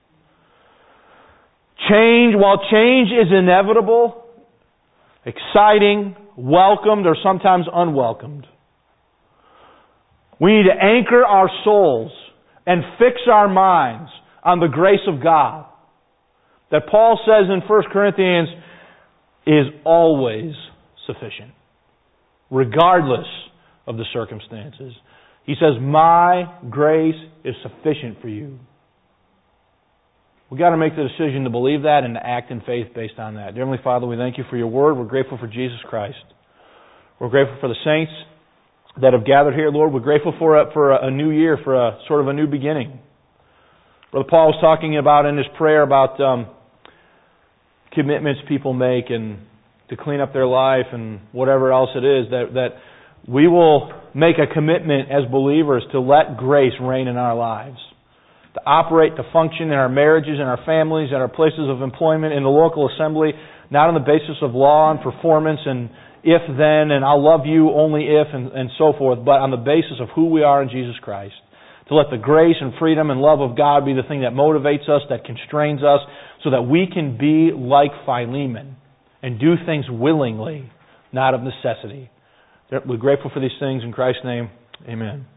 Change, while change is inevitable, exciting, welcomed, or sometimes unwelcomed, we need to anchor our souls and fix our minds on the grace of God that Paul says in First Corinthians is always sufficient, regardless of the circumstances. He says, my grace is sufficient for you. We've got to make the decision to believe that and to act in faith based on that. Dear Heavenly Father, we thank you for your word. We're grateful for Jesus Christ. We're grateful for the saints that have gathered here, Lord. We're grateful for a, for a new year, for a sort of a new beginning. Brother Paul was talking about in his prayer about um, commitments people make and to clean up their life and whatever else it is, that, that we will make a commitment as believers to let grace reign in our lives. To operate, to function in our marriages, in our families, in our places of employment, in the local assembly, not on the basis of law and performance and if then and I'll love you only if and, and so forth, but on the basis of who we are in Jesus Christ. To let the grace and freedom and love of God be the thing that motivates us, that constrains us, so that we can be like Philemon and do things willingly, not of necessity. We're grateful for these things in Christ's name. Amen.